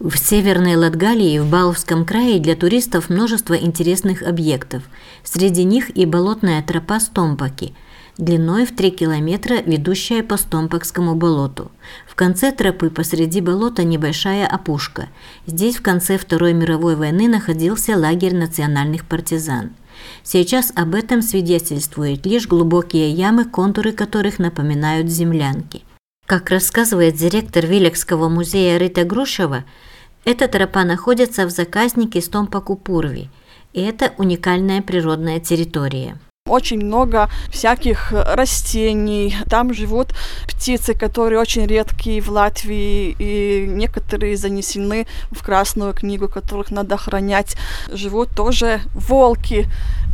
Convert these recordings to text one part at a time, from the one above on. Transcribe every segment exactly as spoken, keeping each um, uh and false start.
В Северной Латгалии в Баловском крае для туристов множество интересных объектов. Среди них и болотная тропа Стомпаки, длиной в три километра, ведущая по Стомпакскому болоту. В конце тропы посреди болота небольшая опушка. Здесь в конце Второй мировой войны находился лагерь национальных партизан. Сейчас об этом свидетельствуют лишь глубокие ямы, контуры которых напоминают землянки. Как рассказывает директор Вилекского музея Рита Грушева, эта тропа находится в заказнике Стомпаку-Пурви, и это уникальная природная территория. Очень много всяких растений, там живут птицы, которые очень редкие в Латвии, и некоторые занесены в Красную книгу, которых надо охранять. Живут тоже волки,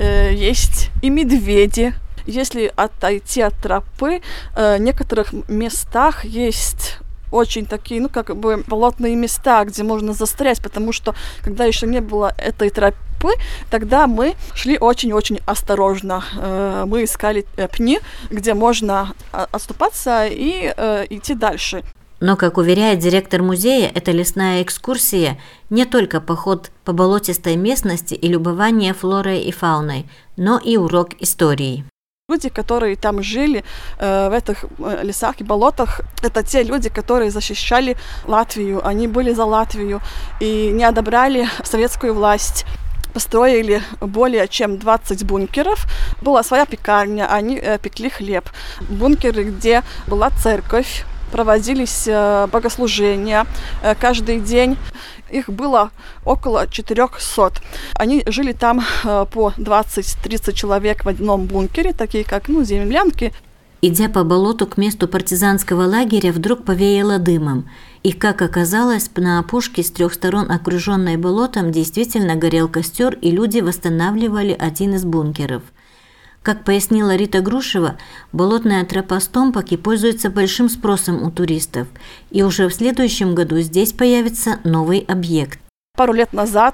есть и медведи. Если отойти от тропы, в некоторых местах есть очень такие, ну, как бы болотные места, где можно застрять, потому что, когда еще не было этой тропы, тогда мы шли очень-очень осторожно. Мы искали пни, где можно отступаться и идти дальше. Но, как уверяет директор музея, эта лесная экскурсия не только поход по болотистой местности и любование флорой и фауной, но и урок истории. Люди, которые там жили э, в этих э, лесах и болотах, это те люди, которые защищали Латвию. Они были за Латвию и не одобряли советскую власть. Построили более чем двадцать бункеров. Была своя пекарня, они э, пекли хлеб. Бункеры, где была церковь, проводились э, богослужения э, каждый день. Их было около четырехсот. Они жили там э, по двадцать-тридцать человек в одном бункере, такие как ну, землянки. Идя по болоту к месту партизанского лагеря, вдруг повеяло дымом. И, как оказалось, на опушке с трех сторон, окруженной болотом, действительно горел костер, и люди восстанавливали один из бункеров. Как пояснила Рита Грушева, болотная тропа Стомпаки пользуется большим спросом у туристов, и уже в следующем году здесь появится новый объект. Пару лет назад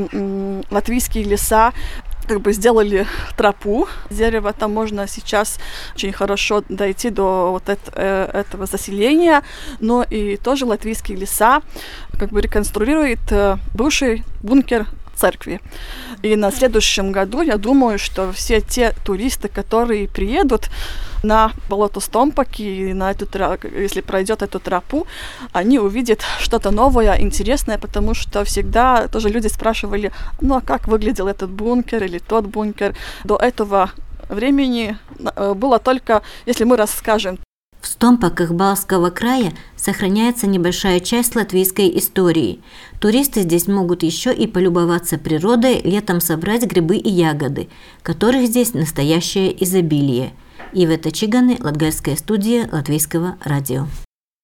э, латвийские леса как бы сделали тропу. Дерево там можно сейчас очень хорошо дойти до вот это, э, этого заселения, но и тоже латвийские леса как бы реконструируют э, бывший бункер церкви. И на следующем году, я думаю, что все те туристы, которые приедут на болото Стомпаки, на эту, если пройдет эту тропу, они увидят что-то новое, интересное, потому что всегда тоже люди спрашивали, ну а как выглядел этот бункер или тот бункер. До этого времени было только, если мы расскажем. В Стомпаках Балского края сохраняется небольшая часть латвийской истории. Туристы здесь могут еще и полюбоваться природой, летом собрать грибы и ягоды, которых здесь настоящее изобилие. Ивета Чиганы, Латгальская студия Латвийского радио.